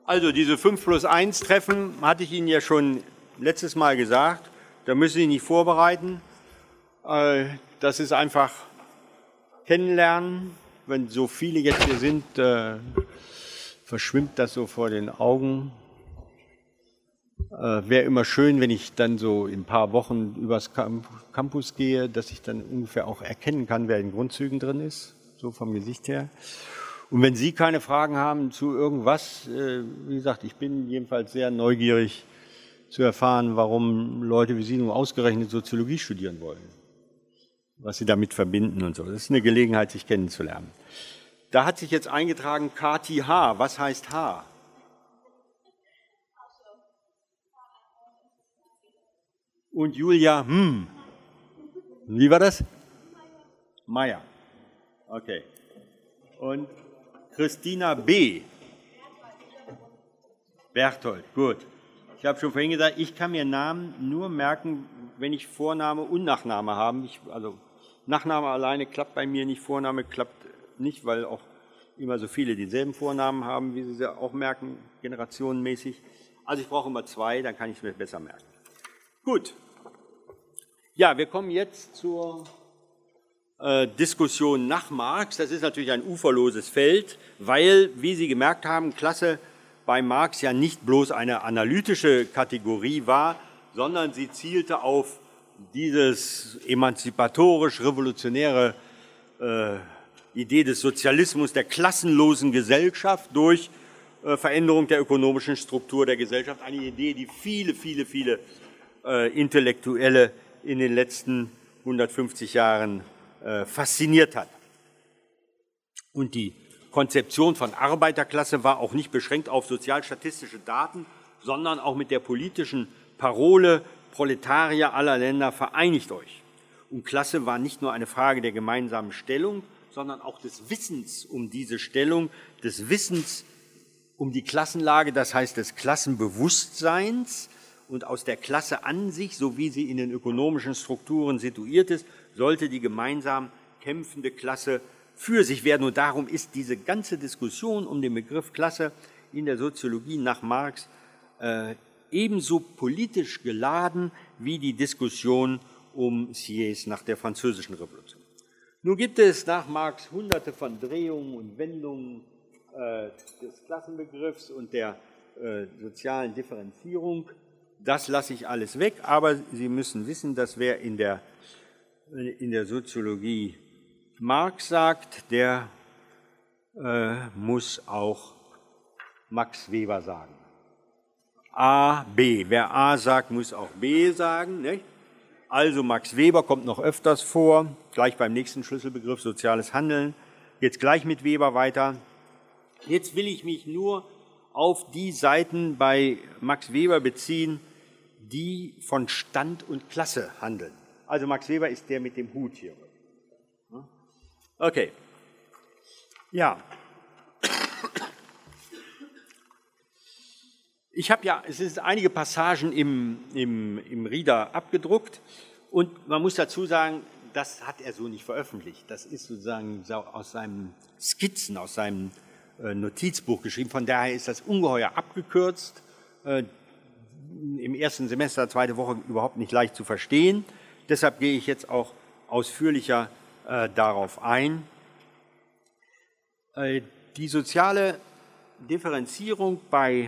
Also diese 5+1 Treffen hatte ich Ihnen ja schon letztes Mal gesagt. Da müssen Sie sich nicht vorbereiten. Das ist einfach kennenlernen. Wenn so viele jetzt hier sind, verschwimmt das so vor den Augen. Wäre immer schön, wenn ich dann so in ein paar Wochen übers Campus gehe, dass ich dann ungefähr auch erkennen kann, wer in Grundzügen drin ist, so vom Gesicht her. Und wenn Sie keine Fragen haben zu irgendwas, wie gesagt, ich bin jedenfalls sehr neugierig zu erfahren, warum Leute wie Sie nun ausgerechnet Soziologie studieren wollen, was Sie damit verbinden und so. Das ist eine Gelegenheit, sich kennenzulernen. Da hat sich jetzt eingetragen Kati H. Was heißt H? Und Julia, Wie war das? Meier. Okay. Und Christina B. Berthold, gut. Ich habe schon vorhin gesagt, ich kann mir Namen nur merken, wenn ich Vorname und Nachname habe. Also Nachname alleine klappt bei mir nicht, Vorname klappt nicht, weil auch immer so viele denselben Vornamen haben, wie Sie sie auch merken, generationenmäßig. Also ich brauche immer zwei, dann kann ich es mir besser merken. Gut. Ja, wir kommen jetzt zur Diskussion nach Marx. Das ist natürlich ein uferloses Feld, weil, wie Sie gemerkt haben, Klasse bei Marx ja nicht bloß eine analytische Kategorie war, sondern sie zielte auf dieses emanzipatorisch-revolutionäre Idee des Sozialismus, der klassenlosen Gesellschaft durch Veränderung der ökonomischen Struktur der Gesellschaft. Eine Idee, die viele Intellektuelle in den letzten 150 Jahren fasziniert hat. Und die Konzeption von Arbeiterklasse war auch nicht beschränkt auf sozialstatistische Daten, sondern auch mit der politischen Parole Proletarier aller Länder, vereinigt euch. Und Klasse war nicht nur eine Frage der gemeinsamen Stellung, sondern auch des Wissens um diese Stellung, des Wissens um die Klassenlage, das heißt des Klassenbewusstseins. Und aus der Klasse an sich, so wie sie in den ökonomischen Strukturen situiert ist, sollte die gemeinsam kämpfende Klasse für sich werden. Und darum ist diese ganze Diskussion um den Begriff Klasse in der Soziologie nach Marx ebenso politisch geladen wie die Diskussion um Sieyès nach der Französischen Revolution. Nun gibt es nach Marx hunderte von Drehungen und Wendungen des Klassenbegriffs und der sozialen Differenzierung. Das lasse ich alles weg, aber Sie müssen wissen, dass wer in der Soziologie Marx sagt, der muss auch Max Weber sagen. A, B. Wer A sagt, muss auch B sagen. Nicht? Also Max Weber kommt noch öfters vor, gleich beim nächsten Schlüsselbegriff soziales Handeln. Jetzt gleich mit Weber weiter. Jetzt will ich mich nur auf die Seiten bei Max Weber beziehen, die von Stand und Klasse handeln. Also Max Weber ist der mit dem Hut hier. Okay. Ja. Ich habe ja, es sind einige Passagen im Reader abgedruckt und man muss dazu sagen, das hat er so nicht veröffentlicht. Das ist sozusagen aus seinen Skizzen, aus seinem Notizbuch geschrieben. Von daher ist das ungeheuer abgekürzt. Im ersten Semester, zweite Woche überhaupt nicht leicht zu verstehen. Deshalb gehe ich jetzt auch ausführlicher darauf ein. Die soziale Differenzierung bei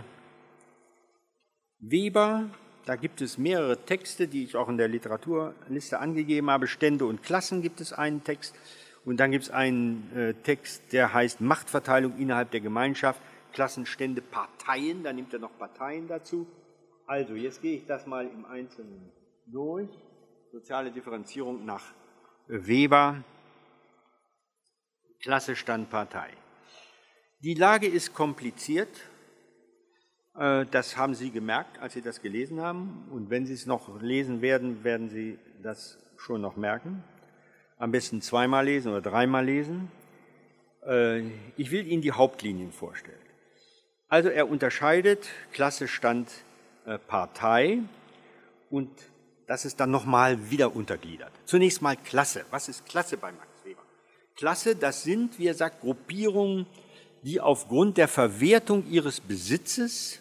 Weber, da gibt es mehrere Texte, die ich auch in der Literaturliste angegeben habe. Stände und Klassen gibt es einen Text. Und dann gibt es einen Text, der heißt Machtverteilung innerhalb der Gemeinschaft, Klassen, Stände, Parteien. Da nimmt er noch Parteien dazu. Also, jetzt gehe ich das mal im Einzelnen durch. Soziale Differenzierung nach Weber, Klasse, Stand, Partei. Die Lage ist kompliziert. Das haben Sie gemerkt, als Sie das gelesen haben. Und wenn Sie es noch lesen werden, werden Sie das schon noch merken. Am besten zweimal lesen oder dreimal lesen. Ich will Ihnen die Hauptlinien vorstellen. Also er unterscheidet Klasse, Stand, Partei und das ist dann nochmal wieder untergliedert. Zunächst mal Klasse. Was ist Klasse bei Max Weber? Klasse, das sind, wie er sagt, Gruppierungen, die aufgrund der Verwertung ihres Besitzes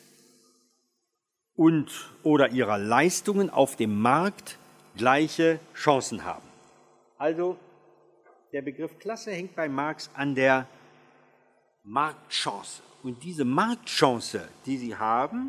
oder ihrer Leistungen auf dem Markt gleiche Chancen haben. Also der Begriff Klasse hängt bei Marx an der Marktchance. Und diese Marktchance, die sie haben,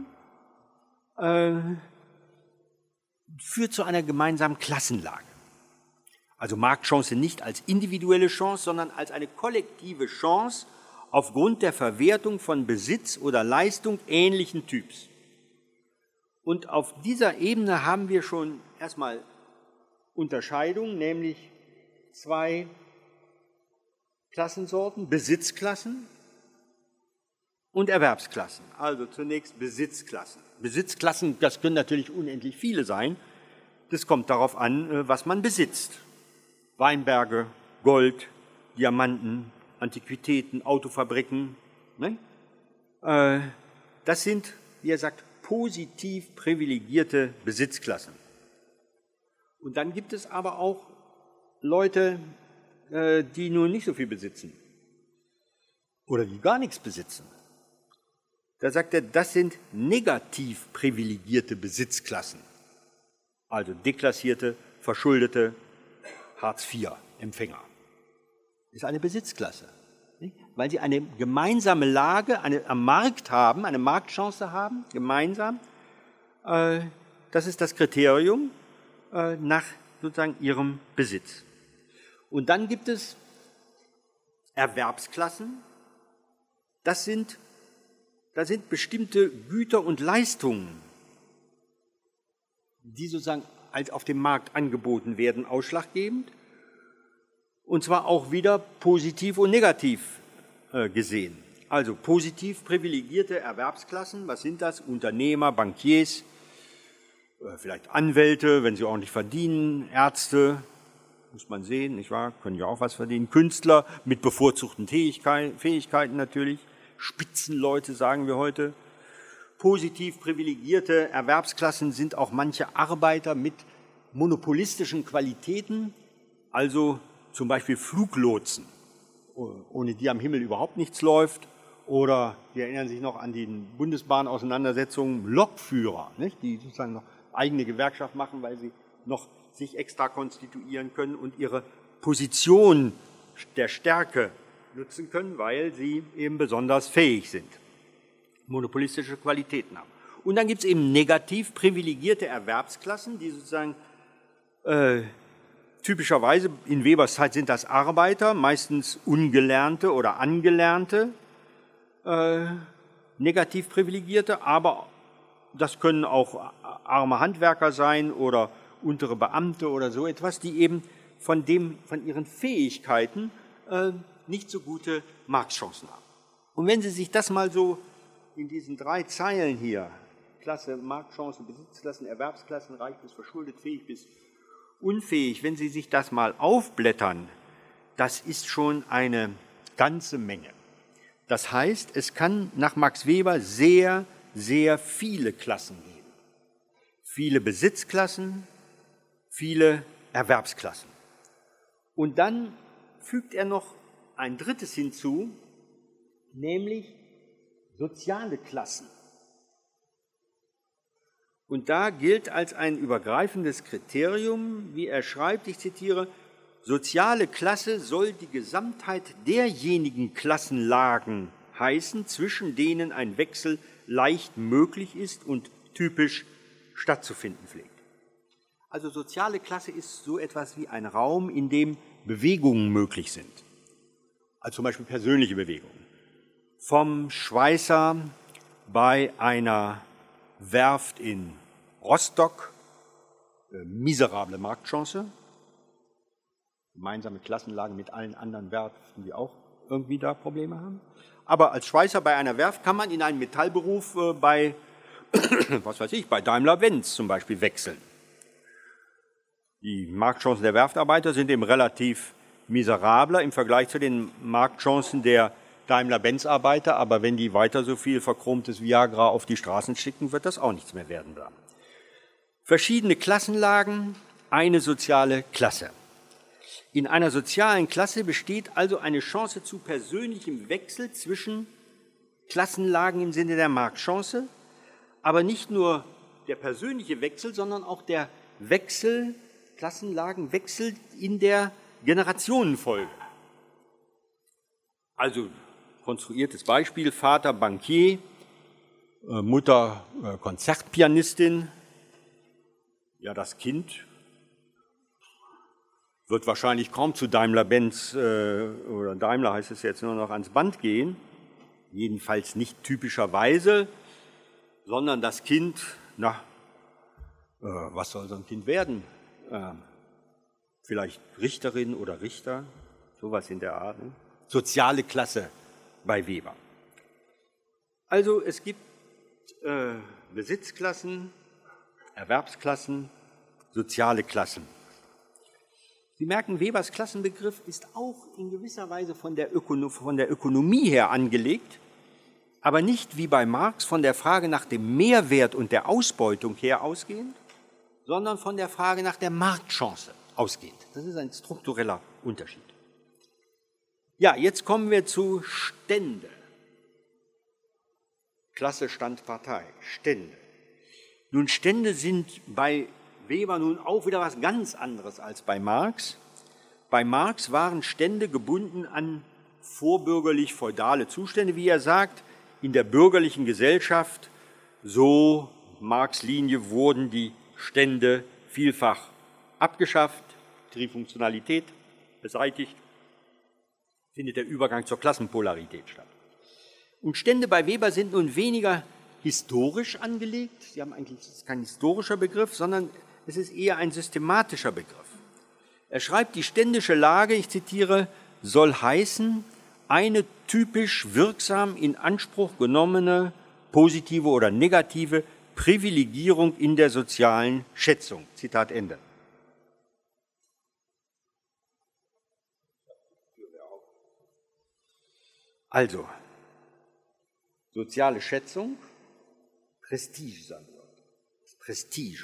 führt zu einer gemeinsamen Klassenlage. Also Marktchance nicht als individuelle Chance, sondern als eine kollektive Chance aufgrund der Verwertung von Besitz oder Leistung ähnlichen Typs. Und auf dieser Ebene haben wir schon erstmal Unterscheidungen, nämlich zwei Klassensorten, Besitzklassen und Erwerbsklassen. Also zunächst Besitzklassen. Besitzklassen, das können natürlich unendlich viele sein. Das kommt darauf an, was man besitzt. Weinberge, Gold, Diamanten, Antiquitäten, Autofabriken. Ne? Das sind, wie er sagt, positiv privilegierte Besitzklassen. Und dann gibt es aber auch Leute, die nur nicht so viel besitzen oder die gar nichts besitzen. Da sagt er, das sind negativ privilegierte Besitzklassen, also deklassierte, verschuldete Hartz-IV-Empfänger. Das ist eine Besitzklasse, nicht? Weil sie eine gemeinsame Lage am Markt haben, eine Marktchance haben, gemeinsam. Das ist das Kriterium nach sozusagen ihrem Besitz. Und dann gibt es Erwerbsklassen. Da sind bestimmte Güter und Leistungen, die sozusagen als auf dem Markt angeboten werden, ausschlaggebend. Und zwar auch wieder positiv und negativ gesehen. Also positiv privilegierte Erwerbsklassen, was sind das? Unternehmer, Bankiers, vielleicht Anwälte, wenn sie ordentlich verdienen, Ärzte, muss man sehen, nicht wahr? Können ja auch was verdienen. Künstler mit bevorzugten Fähigkeiten natürlich. Spitzenleute, sagen wir heute. Positiv privilegierte Erwerbsklassen sind auch manche Arbeiter mit monopolistischen Qualitäten, also zum Beispiel Fluglotsen, ohne die am Himmel überhaupt nichts läuft. Oder Sie erinnern sich noch an die Bundesbahn-Auseinandersetzungen, Lokführer, nicht? Die sozusagen noch eigene Gewerkschaft machen, weil sie noch sich extra konstituieren können und ihre Position der Stärke nutzen können, weil sie eben besonders fähig sind, monopolistische Qualitäten haben. Und dann gibt es eben negativ privilegierte Erwerbsklassen, die sozusagen typischerweise in Webers Zeit sind das Arbeiter, meistens ungelernte oder angelernte, negativ privilegierte, aber das können auch arme Handwerker sein oder untere Beamte oder so etwas, die eben von ihren Fähigkeiten nicht so gute Marktchancen haben. Und wenn Sie sich das mal so in diesen 3 Zeilen hier, Klasse, Marktchancen, Besitzklassen, Erwerbsklassen, reich bis verschuldet, fähig bis unfähig, wenn Sie sich das mal aufblättern, das ist schon eine ganze Menge. Das heißt, es kann nach Max Weber sehr, sehr viele Klassen geben. Viele Besitzklassen, viele Erwerbsklassen. Und dann fügt er noch ein drittes hinzu, nämlich soziale Klassen. Und da gilt als ein übergreifendes Kriterium, wie er schreibt, ich zitiere, soziale Klasse soll die Gesamtheit derjenigen Klassenlagen heißen, zwischen denen ein Wechsel leicht möglich ist und typisch stattzufinden pflegt. Also soziale Klasse ist so etwas wie ein Raum, in dem Bewegungen möglich sind. Also zum Beispiel persönliche Bewegungen. Vom Schweißer bei einer Werft in Rostock, miserable Marktchance, gemeinsame Klassenlage mit allen anderen Werften, die auch irgendwie da Probleme haben. Aber als Schweißer bei einer Werft kann man in einen Metallberuf bei, was weiß ich, bei Daimler-Benz zum Beispiel wechseln. Die Marktchancen der Werftarbeiter sind eben relativ miserabler im Vergleich zu den Marktchancen der Daimler-Benz-Arbeiter, aber wenn die weiter so viel verchromtes Viagra auf die Straßen schicken, wird das auch nichts mehr werden da. Verschiedene Klassenlagen, eine soziale Klasse. In einer sozialen Klasse besteht also eine Chance zu persönlichem Wechsel zwischen Klassenlagen im Sinne der Marktchance, aber nicht nur der persönliche Wechsel, sondern auch der Wechsel, Klassenlagenwechsel in der Generationenfolge. Also konstruiertes Beispiel, Vater Bankier, Mutter Konzertpianistin, ja, das Kind wird wahrscheinlich kaum zu Daimler-Benz oder Daimler heißt es jetzt nur noch ans Band gehen, jedenfalls nicht typischerweise, sondern das Kind, was soll so ein Kind werden? Vielleicht Richterin oder Richter, sowas in der Art. Ne? Soziale Klasse bei Weber. Also es gibt Besitzklassen, Erwerbsklassen, soziale Klassen. Sie merken, Webers Klassenbegriff ist auch in gewisser Weise von der Ökonomie her angelegt, aber nicht wie bei Marx von der Frage nach dem Mehrwert und der Ausbeutung her ausgehend, sondern von der Frage nach der Marktchance ausgehend. Das ist ein struktureller Unterschied. Ja, jetzt kommen wir zu Stände. Klasse, Stand, Partei, Stände. Nun, Stände sind bei Weber nun auch wieder was ganz anderes als bei Marx. Bei Marx waren Stände gebunden an vorbürgerlich-feudale Zustände, wie er sagt. In der bürgerlichen Gesellschaft, so Marx' Linie, wurden die Stände vielfach abgeschafft, Trifunktionalität beseitigt, findet der Übergang zur Klassenpolarität statt. Und Stände bei Weber sind nun weniger historisch angelegt, sie haben eigentlich, das ist kein historischer Begriff, sondern es ist eher ein systematischer Begriff. Er schreibt, die ständische Lage, ich zitiere, soll heißen, eine typisch wirksam in Anspruch genommene positive oder negative Privilegierung in der sozialen Schätzung. Zitat Ende. Also, soziale Schätzung, Prestige, sagen wir. Prestige.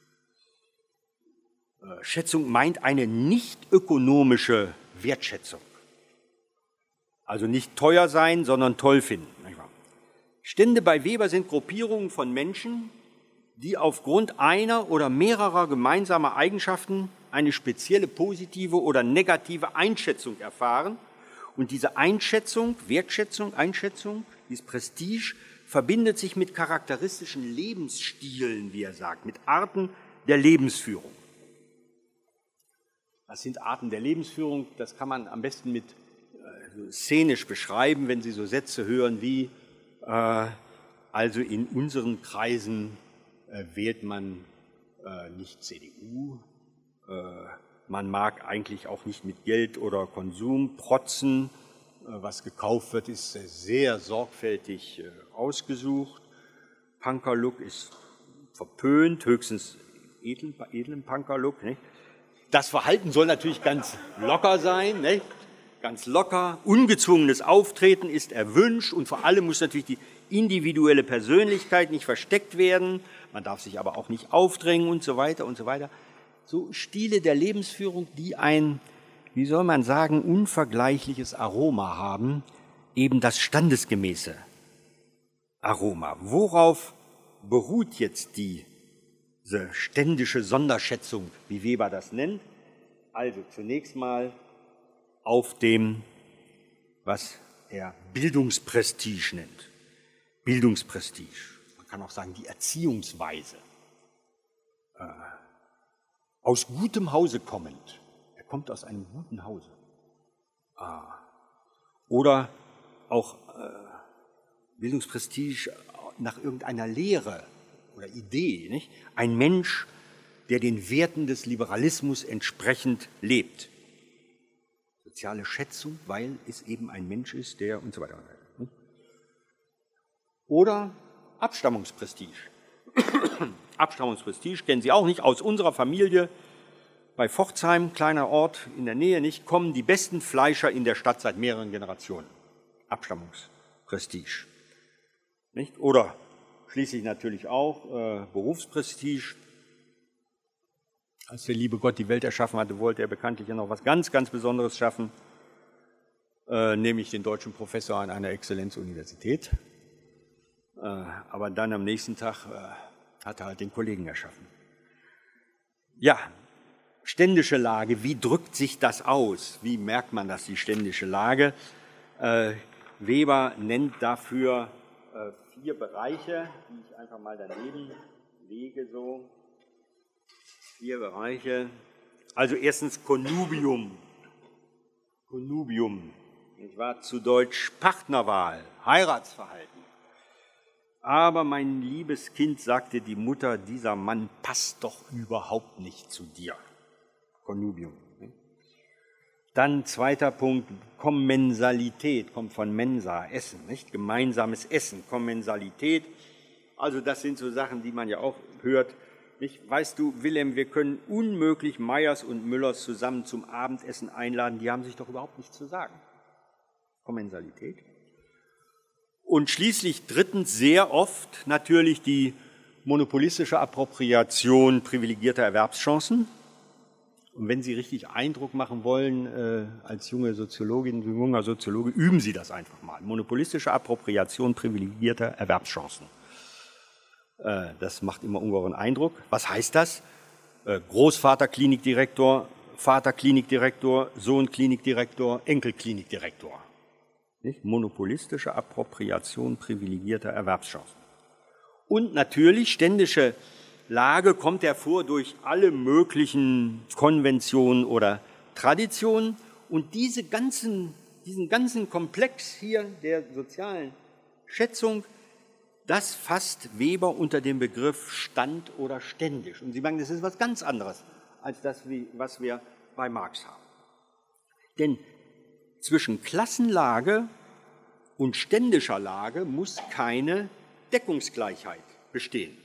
Schätzung meint eine nicht ökonomische Wertschätzung. Also nicht teuer sein, sondern toll finden. Stände bei Weber sind Gruppierungen von Menschen, die aufgrund einer oder mehrerer gemeinsamer Eigenschaften eine spezielle positive oder negative Einschätzung erfahren. Und diese Einschätzung, Wertschätzung, Einschätzung, dieses Prestige, verbindet sich mit charakteristischen Lebensstilen, wie er sagt, mit Arten der Lebensführung. Was sind Arten der Lebensführung? Das kann man am besten mit szenisch beschreiben, wenn Sie so Sätze hören wie, also in unseren Kreisen wählt man nicht CDU, man mag eigentlich auch nicht mit Geld oder Konsum protzen, was gekauft wird, ist sehr sorgfältig ausgesucht, Punkerlook ist verpönt, höchstens edlen Punkerlook, nicht? Das Verhalten soll natürlich ganz locker sein, nicht? Ganz locker. Ungezwungenes Auftreten ist erwünscht und vor allem muss natürlich die individuelle Persönlichkeit nicht versteckt werden. Man darf sich aber auch nicht aufdrängen und so weiter und so weiter. So Stile der Lebensführung, die ein, wie soll man sagen, unvergleichliches Aroma haben, eben das standesgemäße Aroma. Worauf beruht jetzt diese ständische Sonderschätzung, wie Weber das nennt? Also zunächst mal auf dem, was er Bildungsprestige nennt. Bildungsprestige. Man kann auch sagen, die Erziehungsweise. Aus gutem Hause kommend. Er kommt aus einem guten Hause. Oder auch Bildungsprestige nach irgendeiner Lehre oder Idee. Nicht? Ein Mensch, der den Werten des Liberalismus entsprechend lebt. Soziale Schätzung, weil es eben ein Mensch ist, der und so weiter. Oder Abstammungsprestige. Abstammungsprestige kennen Sie auch nicht, aus unserer Familie bei Pforzheim, kleiner Ort in der Nähe, nicht, kommen die besten Fleischer in der Stadt seit mehreren Generationen. Abstammungsprestige. Nicht? Oder schließlich natürlich auch Berufsprestige. Als der liebe Gott die Welt erschaffen hatte, wollte er bekanntlich ja noch was ganz, ganz Besonderes schaffen, nämlich den deutschen Professor an einer Exzellenzuniversität. Aber dann am nächsten Tag hat er halt den Kollegen erschaffen. Ja, ständische Lage, wie drückt sich das aus? Wie merkt man das, die ständische Lage? Weber nennt dafür 4 Bereiche, die ich einfach mal daneben lege, so. 4 Bereiche. Also erstens Konnubium. Konnubium, ich war zu Deutsch Partnerwahl, Heiratsverhalten. Aber mein liebes Kind, sagte die Mutter, dieser Mann passt doch überhaupt nicht zu dir. Konnubium. Dann 2. Punkt, Kommensalität, kommt von Mensa, Essen, nicht? Gemeinsames Essen, Kommensalität. Also das sind so Sachen, die man ja auch hört. Nicht? Weißt du, Wilhelm, wir können unmöglich Meyers und Müllers zusammen zum Abendessen einladen, die haben sich doch überhaupt nichts zu sagen. Kommensalität. Und schließlich 3. sehr oft natürlich die monopolistische Appropriation privilegierter Erwerbschancen. Und wenn Sie richtig Eindruck machen wollen, als junge Soziologin, junger Soziologe, üben Sie das einfach mal. Monopolistische Appropriation privilegierter Erwerbschancen. Das macht immer ungeheuren Eindruck. Was heißt das? Großvater Klinikdirektor, Vater Klinikdirektor, Sohn Klinikdirektor, Enkel Klinikdirektor. Nicht? Monopolistische Appropriation privilegierter Erwerbschancen. Und natürlich ständische Lage kommt hervor durch alle möglichen Konventionen oder Traditionen. Und diesen ganzen Komplex hier der sozialen Schätzung, das fasst Weber unter dem Begriff Stand oder ständisch. Und Sie merken, das ist was ganz anderes als das, was wir bei Marx haben. Denn zwischen Klassenlage und ständischer Lage muss keine Deckungsgleichheit bestehen.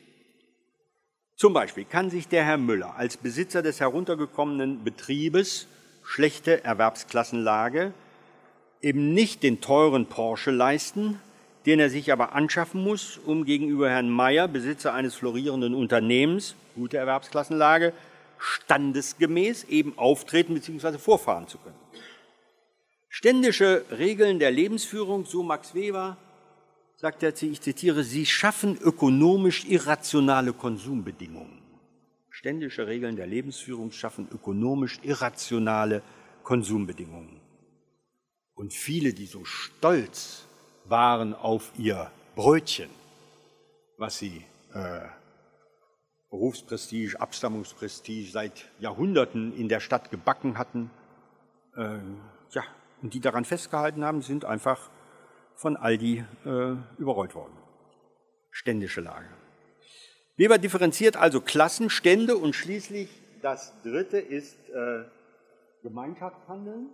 Zum Beispiel kann sich der Herr Müller als Besitzer des heruntergekommenen Betriebes, schlechte Erwerbsklassenlage, eben nicht den teuren Porsche leisten, den er sich aber anschaffen muss, um gegenüber Herrn Meyer, Besitzer eines florierenden Unternehmens, gute Erwerbsklassenlage, standesgemäß eben auftreten bzw. vorfahren zu können. Ständische Regeln der Lebensführung, so Max Weber, sagt er, ich zitiere, sie schaffen ökonomisch irrationale Konsumbedingungen. Ständische Regeln der Lebensführung schaffen ökonomisch irrationale Konsumbedingungen. Und viele, die so stolz waren auf ihr Brötchen, was sie Berufsprestige, Abstammungsprestige seit Jahrhunderten in der Stadt gebacken hatten, und die daran festgehalten haben, sind einfach von Aldi überrollt worden. Ständische Lage. Weber differenziert also Klassen, Stände und schließlich das 3. ist Gemeinschaftshandeln.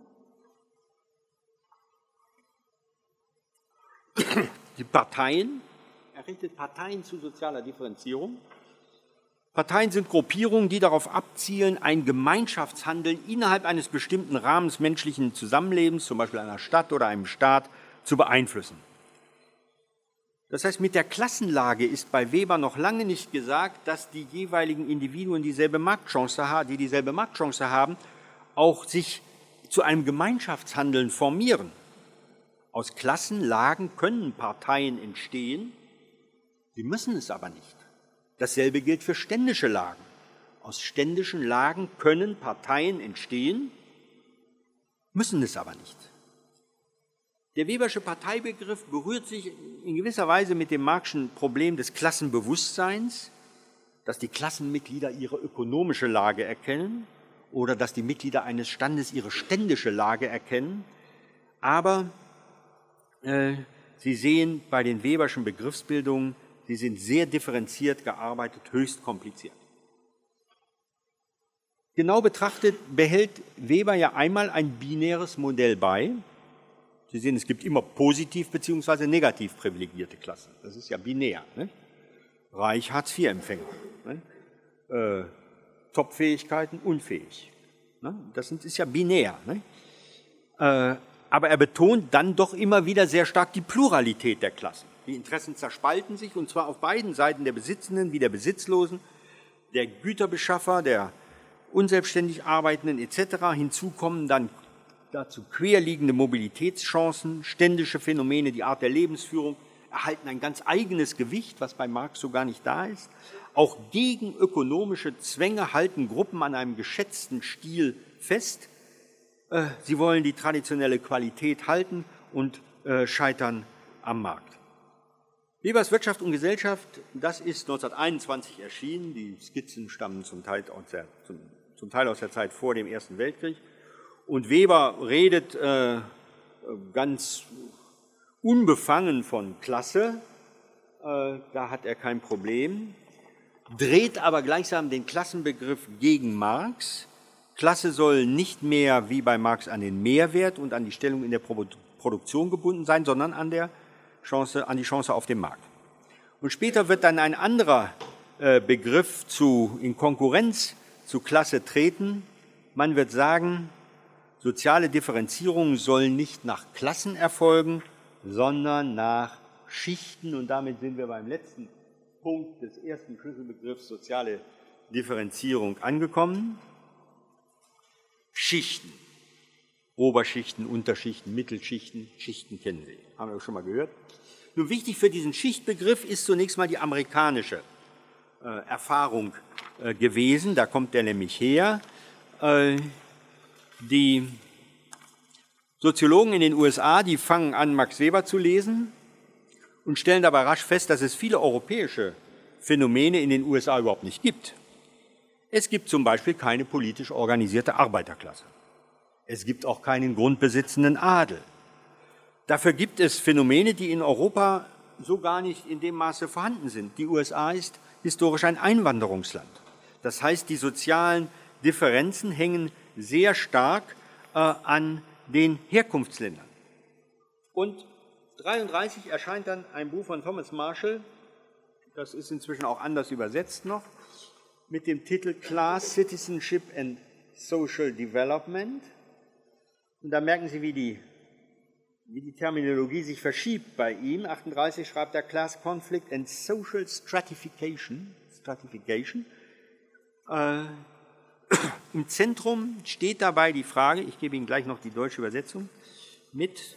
Die Parteien, er richtet Parteien zu sozialer Differenzierung. Parteien sind Gruppierungen, die darauf abzielen, ein Gemeinschaftshandeln innerhalb eines bestimmten Rahmens menschlichen Zusammenlebens, zum Beispiel einer Stadt oder einem Staat, zu beeinflussen. Das heißt, mit der Klassenlage ist bei Weber noch lange nicht gesagt, dass die jeweiligen Individuen dieselbe Marktchance haben, auch sich zu einem Gemeinschaftshandeln formieren. Aus Klassenlagen können Parteien entstehen, sie müssen es aber nicht. Dasselbe gilt für ständische Lagen. Aus ständischen Lagen können Parteien entstehen, müssen es aber nicht. Der Webersche Parteibegriff berührt sich in gewisser Weise mit dem Marxischen Problem des Klassenbewusstseins, dass die Klassenmitglieder ihre ökonomische Lage erkennen oder dass die Mitglieder eines Standes ihre ständische Lage erkennen. Aber Sie sehen bei den Weberschen Begriffsbildungen, sie sind sehr differenziert gearbeitet, höchst kompliziert. Genau betrachtet behält Weber ja einmal ein binäres Modell bei. Sie sehen, es gibt immer positiv bzw. negativ privilegierte Klassen. Das ist ja binär. Ne? Reich, Hartz-IV-Empfänger. Ne? Top-Fähigkeiten, unfähig. Ne? Das ist ja binär. Ne? Aber er betont dann doch immer wieder sehr stark die Pluralität der Klassen. Die Interessen zerspalten sich, und zwar auf beiden Seiten, der Besitzenden wie der Besitzlosen, der Güterbeschaffer, der unselbstständig Arbeitenden etc. Hinzu kommen dann dazu querliegende Mobilitätschancen, ständische Phänomene, die Art der Lebensführung erhalten ein ganz eigenes Gewicht, was bei Marx so gar nicht da ist. Auch gegen ökonomische Zwänge halten Gruppen an einem geschätzten Stil fest. Sie wollen die traditionelle Qualität halten und scheitern am Markt. Webers Wirtschaft und Gesellschaft, das ist 1921 erschienen. Die Skizzen stammen zum Teil aus der Zeit vor dem Ersten Weltkrieg. Und Weber redet ganz unbefangen von Klasse, da hat er kein Problem, dreht aber gleichsam den Klassenbegriff gegen Marx. Klasse soll nicht mehr wie bei Marx an den Mehrwert und an die Stellung in der Produktion gebunden sein, sondern an die Chance auf dem Markt. Und später wird dann ein anderer Begriff in Konkurrenz zu Klasse treten. Man wird sagen, soziale Differenzierung soll nicht nach Klassen erfolgen, sondern nach Schichten. Und damit sind wir beim letzten Punkt des ersten Schlüsselbegriffs soziale Differenzierung angekommen. Schichten. Oberschichten, Unterschichten, Mittelschichten, Schichten kennen Sie, haben wir schon mal gehört. Nun wichtig für diesen Schichtbegriff ist zunächst mal die amerikanische Erfahrung gewesen. Da kommt der nämlich her. Die Soziologen in den USA, die fangen an, Max Weber zu lesen und stellen dabei rasch fest, dass es viele europäische Phänomene in den USA überhaupt nicht gibt. Es gibt zum Beispiel keine politisch organisierte Arbeiterklasse. Es gibt auch keinen grundbesitzenden Adel. Dafür gibt es Phänomene, die in Europa so gar nicht in dem Maße vorhanden sind. Die USA ist historisch ein Einwanderungsland. Das heißt, die sozialen Differenzen hängen sehr stark an den Herkunftsländern. Und 1933 erscheint dann ein Buch von Thomas Marshall, das ist inzwischen auch anders übersetzt noch, mit dem Titel Class, Citizenship and Social Development. Und da merken Sie, wie die Terminologie sich verschiebt bei ihm. 1938 schreibt er Class Conflict and Social Stratification. Im Zentrum steht dabei die Frage, ich gebe Ihnen gleich noch die deutsche Übersetzung mit,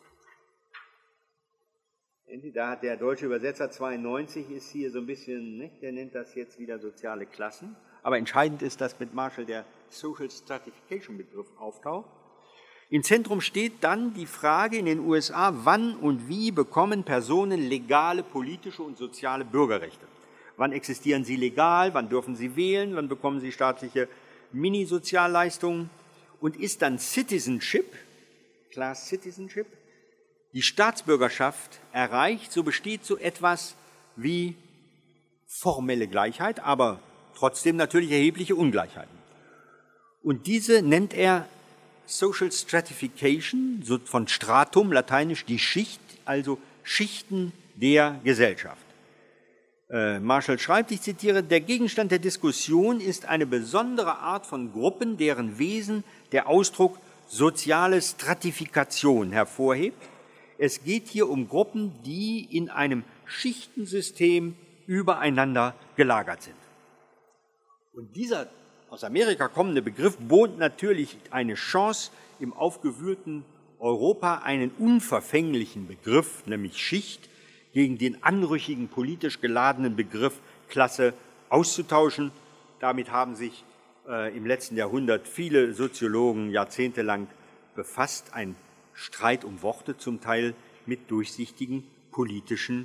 da hat der deutsche Übersetzer 92, ist hier so ein bisschen, ne, der nennt das jetzt wieder soziale Klassen, aber entscheidend ist, dass mit Marshall der Social Stratification Begriff auftaucht. Im Zentrum steht dann die Frage in den USA, wann und wie bekommen Personen legale politische und soziale Bürgerrechte? Wann existieren sie legal, wann dürfen sie wählen, wann bekommen sie staatliche Mini-Sozialleistungen und ist dann Citizenship, Class Citizenship, die Staatsbürgerschaft erreicht, so besteht so etwas wie formelle Gleichheit, aber trotzdem natürlich erhebliche Ungleichheiten. Und diese nennt er Social Stratification, so von Stratum, lateinisch die Schicht, also Schichten der Gesellschaft. Marshall schreibt, ich zitiere, der Gegenstand der Diskussion ist eine besondere Art von Gruppen, deren Wesen der Ausdruck soziale Stratifikation hervorhebt. Es geht hier um Gruppen, die in einem Schichtensystem übereinander gelagert sind. Und dieser aus Amerika kommende Begriff bot natürlich eine Chance, im aufgewühlten Europa einen unverfänglichen Begriff, nämlich Schicht, gegen den anrüchigen, politisch geladenen Begriff Klasse auszutauschen. Damit haben sich im letzten Jahrhundert viele Soziologen jahrzehntelang befasst. Ein Streit um Worte, zum Teil mit durchsichtigen politischen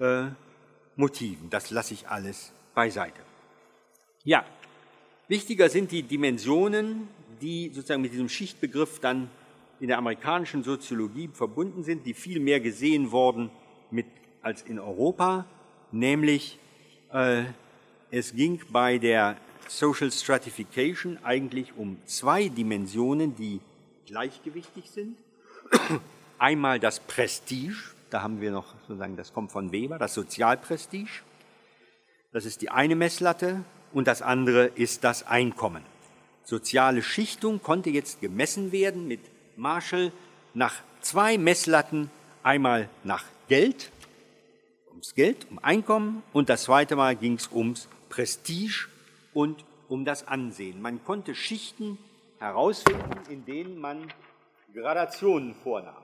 Motiven. Das lasse ich alles beiseite. Ja, wichtiger sind die Dimensionen, die sozusagen mit diesem Schichtbegriff dann in der amerikanischen Soziologie verbunden sind, die viel mehr gesehen worden als in Europa, nämlich es ging bei der Social Stratification eigentlich um zwei Dimensionen, die gleichgewichtig sind. Einmal das Prestige, da haben wir noch sozusagen, das kommt von Weber, das Sozialprestige, das ist die eine Messlatte, und das andere ist das Einkommen. Soziale Schichtung konnte jetzt gemessen werden mit Marshall nach zwei Messlatten, einmal nach Geld, ums Geld, um Einkommen, und das zweite Mal ging es ums Prestige und um das Ansehen. Man konnte Schichten herausfinden, in denen man Gradationen vornahm.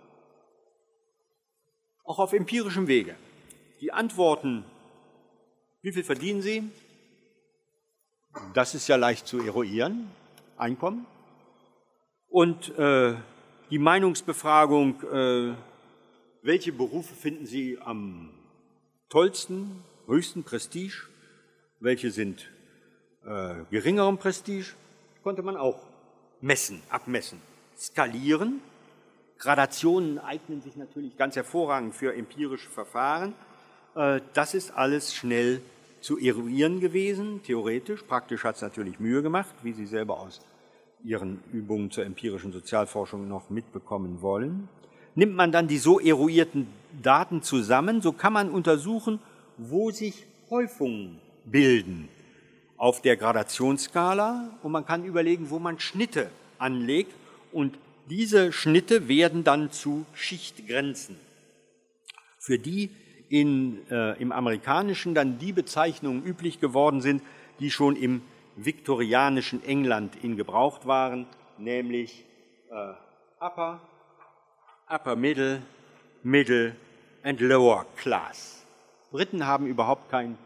Auch auf empirischem Wege. Die Antworten, wie viel verdienen Sie? Das ist ja leicht zu eruieren, Einkommen. Und die Meinungsbefragung, welche Berufe finden Sie am tollsten, höchsten Prestige, welche sind geringerem Prestige, konnte man auch messen, abmessen, skalieren. Gradationen eignen sich natürlich ganz hervorragend für empirische Verfahren. Das ist alles schnell zu eruieren gewesen, theoretisch. Praktisch hat es natürlich Mühe gemacht, wie Sie selber aus Ihren Übungen zur empirischen Sozialforschung noch mitbekommen wollen. Nimmt man dann die so eruierten Daten zusammen, so kann man untersuchen, wo sich Häufungen bilden auf der Gradationsskala, und man kann überlegen, wo man Schnitte anlegt, und diese Schnitte werden dann zu Schichtgrenzen, für die im Amerikanischen dann die Bezeichnungen üblich geworden sind, die schon im viktorianischen England in Gebrauch waren, nämlich Upper, Upper Middle, Middle and Lower Class. Briten haben überhaupt kein...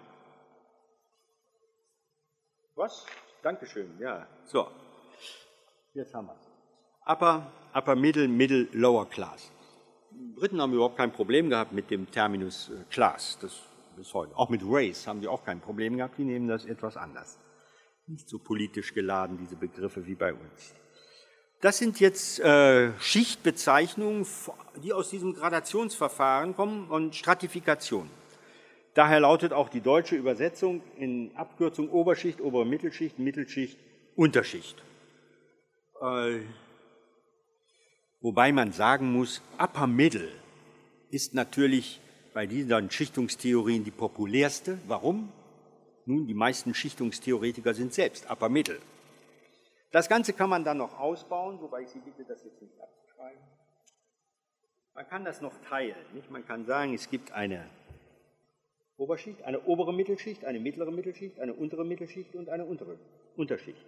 Was? Dankeschön, ja. So, jetzt haben wir es. Upper Middle, Middle, Lower Class. Die Briten haben überhaupt kein Problem gehabt mit dem Terminus Class. Das bis heute. Auch mit Race haben die auch kein Problem gehabt. Die nehmen das etwas anders. Nicht so politisch geladen, diese Begriffe, wie bei uns. Das sind jetzt Schichtbezeichnungen, die aus diesem Gradationsverfahren kommen, und Stratifikation. Daher lautet auch die deutsche Übersetzung in Abkürzung Oberschicht, obere Mittelschicht, Mittelschicht, Unterschicht. Wobei man sagen muss, Upper Middle ist natürlich bei diesen Schichtungstheorien die populärste. Warum? Nun, die meisten Schichtungstheoretiker sind selbst Upper Middle. Das Ganze kann man dann noch ausbauen, wobei ich Sie bitte, das jetzt nicht abzuschreiben. Man kann das noch teilen. Nicht? Man kann sagen, es gibt eine Oberschicht, eine obere Mittelschicht, eine mittlere Mittelschicht, eine untere Mittelschicht und eine untere Unterschicht.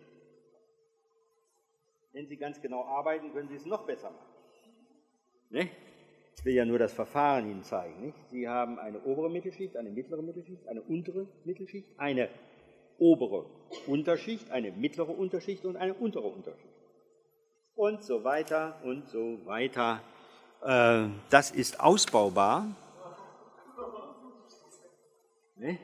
Wenn Sie ganz genau arbeiten, können Sie es noch besser machen. Ne? Ich will ja nur das Verfahren Ihnen zeigen. Nicht? Sie haben eine obere Mittelschicht, eine mittlere Mittelschicht, eine untere Mittelschicht, eine obere Unterschicht, eine mittlere Unterschicht und eine untere Unterschicht. Und so weiter und so weiter. Das ist ausbaubar. Ne?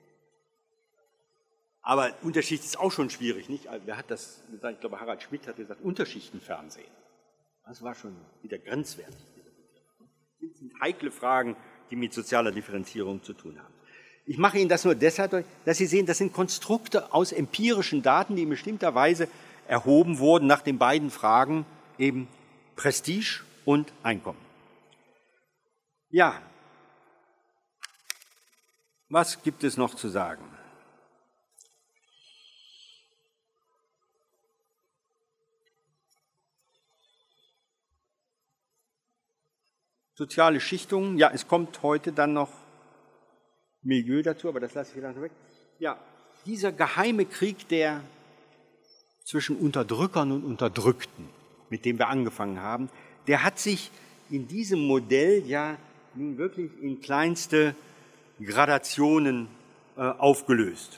Aber Unterschicht ist auch schon schwierig, nicht? Wer hat das gesagt? Ich glaube, Harald Schmidt hat gesagt, Unterschichtenfernsehen. Das war schon wieder grenzwertig. Das sind heikle Fragen, die mit sozialer Differenzierung zu tun haben. Ich mache Ihnen das nur deshalb, dass Sie sehen, das sind Konstrukte aus empirischen Daten, die in bestimmter Weise erhoben wurden nach den beiden Fragen eben Prestige und Einkommen. Ja, was gibt es noch zu sagen? Soziale Schichtungen, ja, es kommt heute dann noch Milieu dazu, aber das lasse ich wieder weg. Ja, dieser geheime Krieg, der zwischen Unterdrückern und Unterdrückten, mit dem wir angefangen haben, der hat sich in diesem Modell ja nun wirklich in kleinste Gradationen aufgelöst.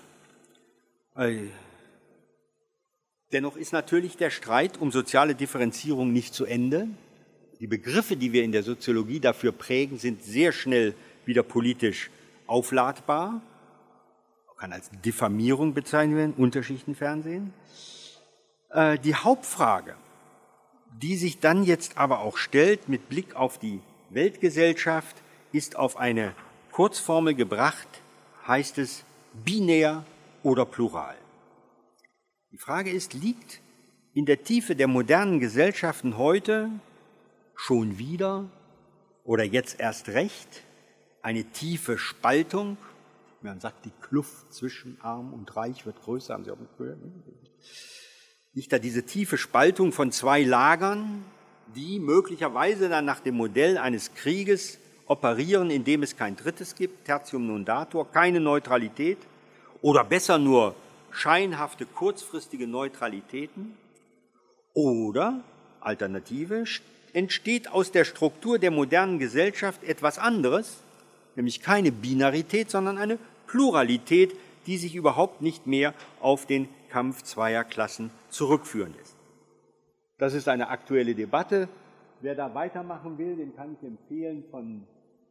Dennoch ist natürlich der Streit um soziale Differenzierung nicht zu Ende. Die Begriffe, die wir in der Soziologie dafür prägen, sind sehr schnell wieder politisch aufladbar. Kann als Diffamierung bezeichnet werden, Unterschichtenfernsehen. Die Hauptfrage, die sich dann jetzt aber auch stellt mit Blick auf die Weltgesellschaft, ist auf eine Kurzformel gebracht, heißt es binär oder plural. Die Frage ist, liegt in der Tiefe der modernen Gesellschaften heute schon wieder oder jetzt erst recht eine tiefe Spaltung? Man sagt, die Kluft zwischen Arm und Reich wird größer, haben Sie auch gehört? Liegt da diese tiefe Spaltung von zwei Lagern, die möglicherweise dann nach dem Modell eines Krieges operieren, in dem es kein drittes gibt, Tertium non datur, keine Neutralität oder besser nur scheinhafte kurzfristige Neutralitäten oder, Alternative, entsteht aus der Struktur der modernen Gesellschaft etwas anderes, nämlich keine Binarität, sondern eine Pluralität, die sich überhaupt nicht mehr auf den Kampf zweier Klassen zurückführen lässt. Das ist eine aktuelle Debatte. Wer da weitermachen will, dem kann ich empfehlen von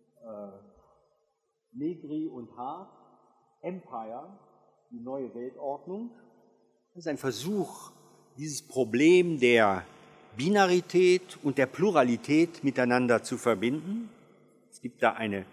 Negri und Hart, Empire, die neue Weltordnung. Das ist ein Versuch, dieses Problem der Binarität und der Pluralität miteinander zu verbinden. Es gibt da eine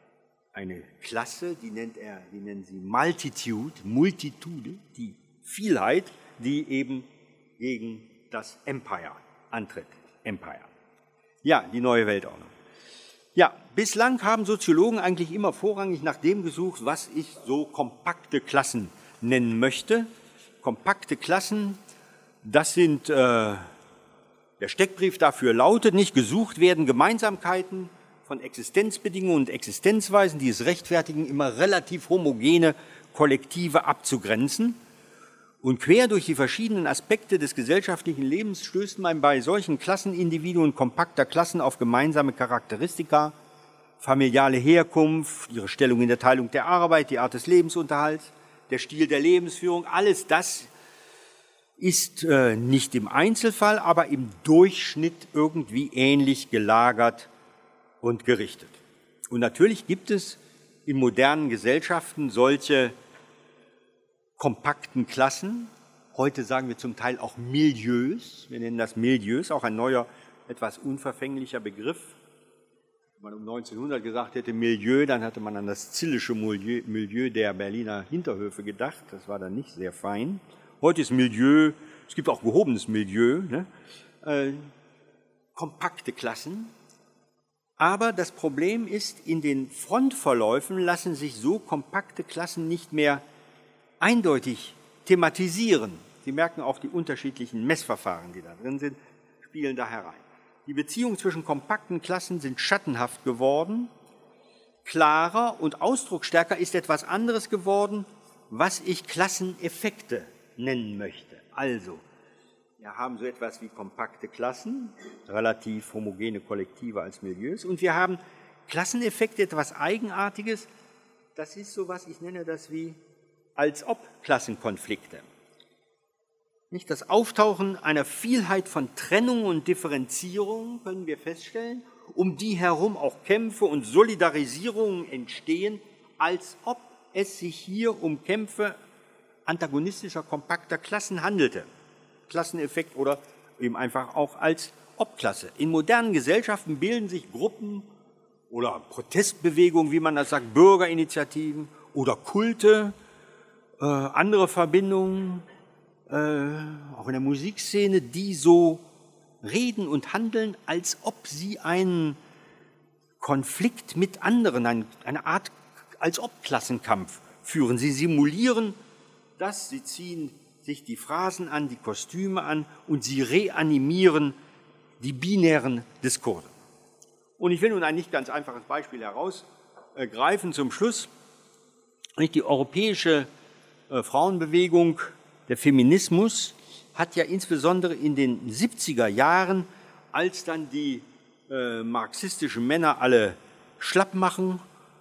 Klasse, die nennen sie Multitude, die Vielheit, die eben gegen das Empire antritt. Empire. Ja, die neue Weltordnung. Ja, bislang haben Soziologen eigentlich immer vorrangig nach dem gesucht, was ich so kompakte Klassen nennen möchte. Kompakte Klassen, das sind, der Steckbrief dafür lautet, nicht gesucht werden Gemeinsamkeiten von Existenzbedingungen und Existenzweisen, die es rechtfertigen, immer relativ homogene Kollektive abzugrenzen. Und quer durch die verschiedenen Aspekte des gesellschaftlichen Lebens stößt man bei solchen Klassenindividuen kompakter Klassen auf gemeinsame Charakteristika, familiale Herkunft, ihre Stellung in der Teilung der Arbeit, die Art des Lebensunterhalts, der Stil der Lebensführung. Alles das ist nicht im Einzelfall, aber im Durchschnitt irgendwie ähnlich gelagert und gerichtet. Und natürlich gibt es in modernen Gesellschaften solche kompakten Klassen. Heute sagen wir zum Teil auch Milieus. Wir nennen das Milieus, auch ein neuer, etwas unverfänglicher Begriff. Wenn man um 1900 gesagt hätte Milieu, dann hatte man an das zillische Milieu der Berliner Hinterhöfe gedacht. Das war dann nicht sehr fein. Heute ist Milieu, es gibt auch gehobenes Milieu, ne? Kompakte Klassen. Aber das Problem ist, in den Frontverläufen lassen sich so kompakte Klassen nicht mehr eindeutig thematisieren. Sie merken auch die unterschiedlichen Messverfahren, die da drin sind, spielen da herein. Die Beziehungen zwischen kompakten Klassen sind schattenhaft geworden. Klarer und ausdrucksstärker ist etwas anderes geworden, was ich Klasseneffekte nennen möchte. Also, wir haben so etwas wie kompakte Klassen, relativ homogene Kollektive als Milieus, und wir haben Klasseneffekte, etwas Eigenartiges. Das ist so was, ich nenne das wie Als-ob-Klassenkonflikte. Nicht das Auftauchen einer Vielheit von Trennung und Differenzierung können wir feststellen, um die herum auch Kämpfe und Solidarisierungen entstehen, als ob es sich hier um Kämpfe antagonistischer, kompakter Klassen handelte. Klasseneffekt oder eben einfach auch als Obklasse. In modernen Gesellschaften bilden sich Gruppen oder Protestbewegungen, wie man das sagt, Bürgerinitiativen oder Kulte, andere Verbindungen, auch in der Musikszene, die so reden und handeln, als ob sie einen Konflikt mit anderen, eine Art als ob Klassenkampf führen. Sie simulieren das, sie ziehen sich die Phrasen an, die Kostüme an und sie reanimieren die binären Diskurse. Und ich will nun ein nicht ganz einfaches Beispiel herausgreifen zum Schluss. Die europäische Frauenbewegung, der Feminismus, hat ja insbesondere in den 70er Jahren, als dann die marxistischen Männer alle schlapp machten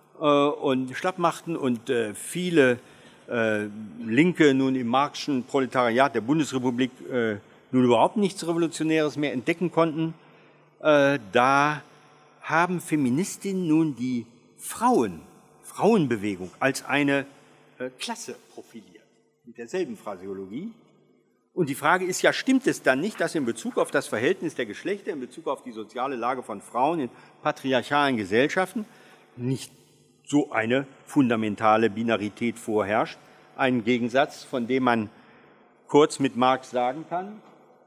und viele Linke nun im marxischen Proletariat der Bundesrepublik nun überhaupt nichts Revolutionäres mehr entdecken konnten, da haben Feministinnen nun die Frauenbewegung als eine Klasse profiliert, mit derselben Phraseologie. Und die Frage ist ja, stimmt es dann nicht, dass in Bezug auf das Verhältnis der Geschlechter, in Bezug auf die soziale Lage von Frauen in patriarchalen Gesellschaften nicht so eine fundamentale Binarität vorherrscht, ein Gegensatz, von dem man kurz mit Marx sagen kann,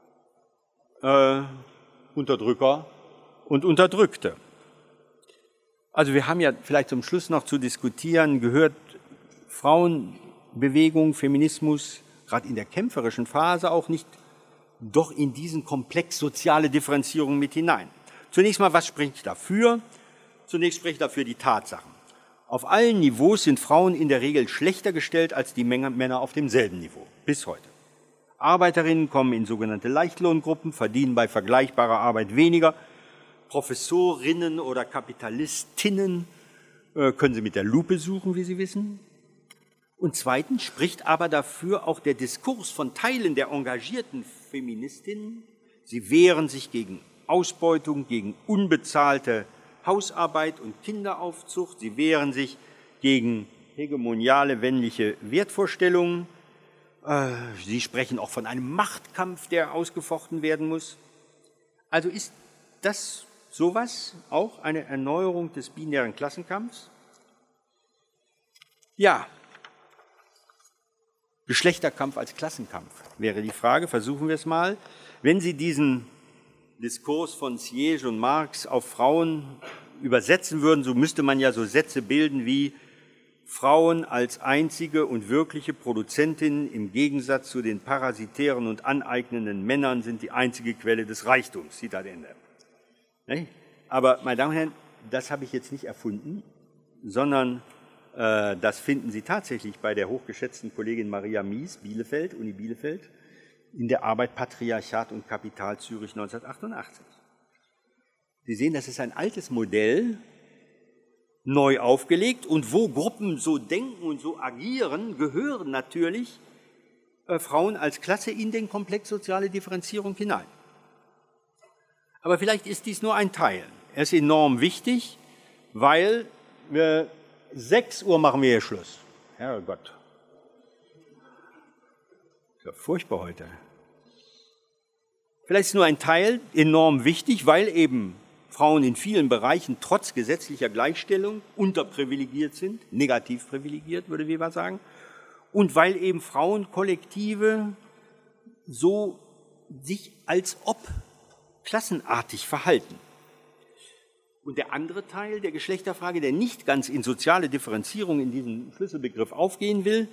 Unterdrücker und Unterdrückte. Also wir haben ja vielleicht zum Schluss noch zu diskutieren, gehört Frauenbewegung, Feminismus, gerade in der kämpferischen Phase auch nicht doch in diesen Komplex soziale Differenzierung mit hinein. Zunächst mal, was spricht dafür? Zunächst spricht dafür die Tatsachen. Auf allen Niveaus sind Frauen in der Regel schlechter gestellt als die Männer auf demselben Niveau, bis heute. Arbeiterinnen kommen in sogenannte Leichtlohngruppen, verdienen bei vergleichbarer Arbeit weniger. Professorinnen oder Kapitalistinnen können Sie mit der Lupe suchen, wie Sie wissen. Und zweitens spricht aber dafür auch der Diskurs von Teilen der engagierten Feministinnen. Sie wehren sich gegen Ausbeutung, gegen unbezahlte Hausarbeit und Kinderaufzucht. Sie wehren sich gegen hegemoniale männliche Wertvorstellungen. Sie sprechen auch von einem Machtkampf, der ausgefochten werden muss. Also ist das sowas auch eine Erneuerung des binären Klassenkampfs? Ja, Geschlechterkampf als Klassenkampf wäre die Frage. Versuchen wir es mal. Wenn Sie diesen Diskurs von Sieyès und Marx auf Frauen übersetzen würden, so müsste man ja so Sätze bilden wie Frauen als einzige und wirkliche Produzentinnen im Gegensatz zu den parasitären und aneignenden Männern sind die einzige Quelle des Reichtums. Zitat Ende. Aber, meine Damen und Herren, das habe ich jetzt nicht erfunden, sondern das finden Sie tatsächlich bei der hochgeschätzten Kollegin Maria Mies, Bielefeld, Uni Bielefeld, in der Arbeit Patriarchat und Kapital Zürich 1988. Sie sehen, das ist ein altes Modell, neu aufgelegt, und wo Gruppen so denken und so agieren, gehören natürlich Frauen als Klasse in den Komplex soziale Differenzierung hinein. Aber vielleicht ist dies nur ein Teil. Er ist enorm wichtig, weil 6 Uhr machen wir hier Schluss. Herrgott. Ist ja furchtbar heute. Vielleicht ist nur ein Teil enorm wichtig, weil eben Frauen in vielen Bereichen trotz gesetzlicher Gleichstellung unterprivilegiert sind, negativ privilegiert, würde Weber sagen, und weil eben Frauenkollektive so sich als ob klassenartig verhalten. Und der andere Teil der Geschlechterfrage, der nicht ganz in soziale Differenzierung in diesem Schlüsselbegriff aufgehen will,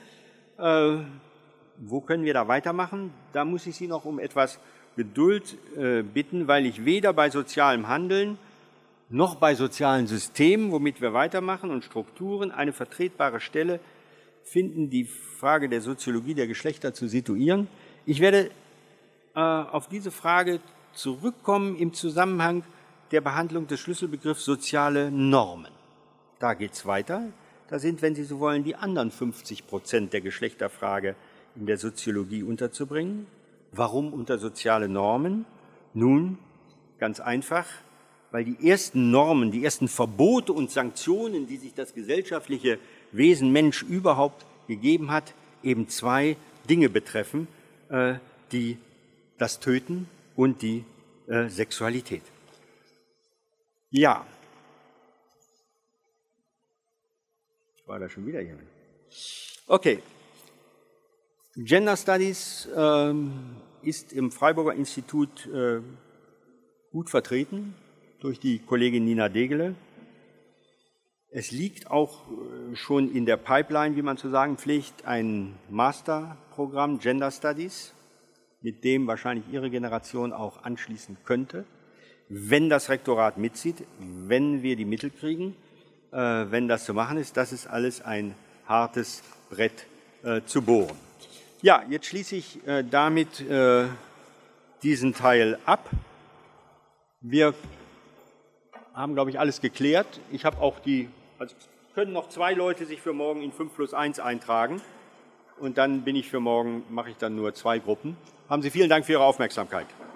wo können wir da weitermachen? Da muss ich Sie noch um etwas Geduld bitten, weil ich weder bei sozialem Handeln noch bei sozialen Systemen, womit wir weitermachen, und Strukturen eine vertretbare Stelle finden, die Frage der Soziologie der Geschlechter zu situieren. Ich werde auf diese Frage zurückkommen im Zusammenhang der Behandlung des Schlüsselbegriffs soziale Normen. Da geht es weiter. Da sind, wenn Sie so wollen, die anderen 50% der Geschlechterfrage in der Soziologie unterzubringen. Warum unter soziale Normen? Nun, ganz einfach, weil die ersten Normen, die ersten Verbote und Sanktionen, die sich das gesellschaftliche Wesen Mensch überhaupt gegeben hat, eben 2 Dinge betreffen, die das Töten und die Sexualität. Ja. War da schon wieder jemand? Okay. Gender Studies ist im Freiburger Institut gut vertreten durch die Kollegin Nina Degele. Es liegt auch schon in der Pipeline, wie man zu sagen pflegt, ein Masterprogramm Gender Studies, mit dem wahrscheinlich Ihre Generation auch anschließen könnte, wenn das Rektorat mitzieht, wenn wir die Mittel kriegen, wenn das zu machen ist. Das ist alles ein hartes Brett zu bohren. Ja, jetzt schließe ich damit diesen Teil ab. Wir haben, glaube ich, alles geklärt. Ich habe auch also können noch 2 Leute sich für morgen in 5+1 eintragen. Und dann bin ich für morgen, mache ich dann nur 2 Gruppen. Haben Sie vielen Dank für Ihre Aufmerksamkeit.